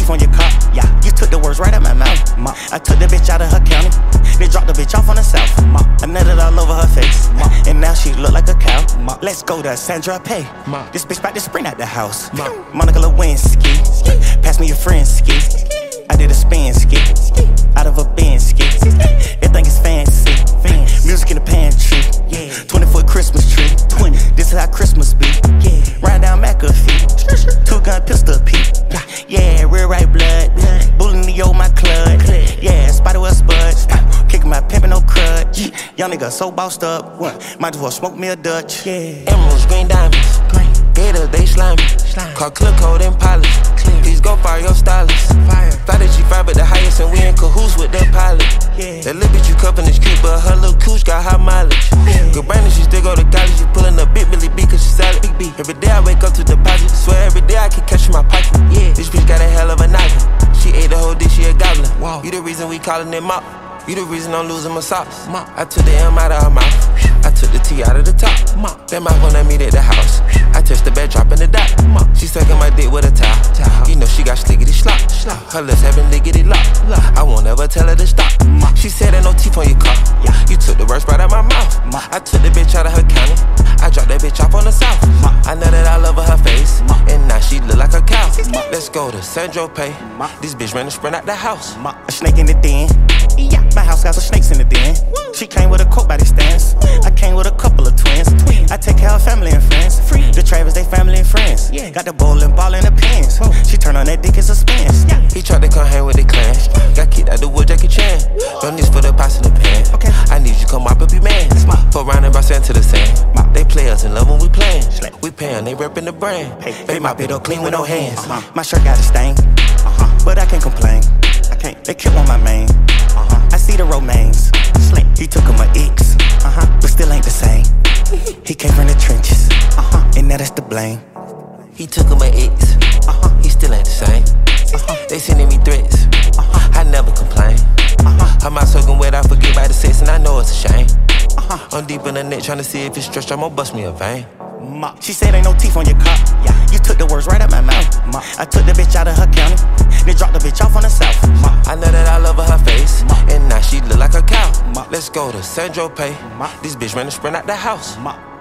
teeth on your car. Yeah, you took the words right out my mouth. Ma. I took the bitch out of her county. They dropped the bitch off on the south. Ma. I nutted all over her face. Ma. And now she look like a cow. Ma. Let's go to Sandra Pay. Ma. This bitch bout to sprint out the house. Ma. Monica Lewinsky. Pass me your friend ski. I did a spin ski. Out of a bin ski. Everything is fancy. Music in the pantry. 20-foot Christmas tree. This is how Christmas be. Ride down McAfee. Two-gun pistol P. Yeah, real right blood. Bullying the old my club. Yeah, Spider-Well Spud. Kicking my pimpin' no crutch. Young nigga so bossed up. Might as well smoke me a Dutch. Emeralds, green diamonds. Gators, they slimy. Call clear code and polish. Please go fire your stylist. Fly that G5 at the highest and we in cahoots with the pilot. That little bitch you cuffin' is cute, but her little cooch got high mileage. Good brain and she still go to college. She pullin' up big Billy B cause she solid. Big B. Every day I wake up to deposit. Swear every day I can catch in my pocket. This bitch got a hell of a noggin. She ate the whole dish, she a goblin. You the reason we callin' it mop. You the reason I'm losing my socks. I took the M out of her mouth. I took the T out of the top. That mouth wanna meet at the house. I touched the bed, dropping the dot. She sucking my dick with a towel. You know she got slickety slop. Her lips having lickety lock. I won't ever tell her to stop. She said ain't no teeth on your car. You took the words right out my mouth. I took the bitch out of her county. I dropped that bitch off on the south. I know that I love her face. And now she look like a cow. Let's go to Sandra Pay. This bitch ran to sprint out the house. A snake in the den. My house got some snakes in the den. She came with a coat by the stands. I came with a couple of twins. I take care of family and friends. The Travers, they family and friends. Got the bowling ball in the pants. She turn on that dick, it's a spins. He tried to come hang with the clan. Got kicked out the wood, Jackie Chan. Don't need for the pots in the pan. I need you come up and be man. Fuck round and bounce into the sand. They play us in love when we playin'. We payin', they reppin' the brand. They mop it up clean with no hands. My shirt got a stain, but I can't complain. They killed on my main. I see the romaines. He took him my ex, but still ain't the same. He came from the trenches, and now that's the blame. He took him my ex, he still ain't the same. They sending me threats, I never complain. I'm out soaking wet, I forget about the sex, and I know it's a shame. I'm deep in the net trying to see if it's stretched, I'ma bust me a vein. She said ain't no teeth on your car. You took the words right out my mouth. I took the bitch out of her county. They dropped the bitch off on the south. I know that I love her face. And now she look like a cow. Let's go to Sandra Pay. This bitch ran to sprint out the house.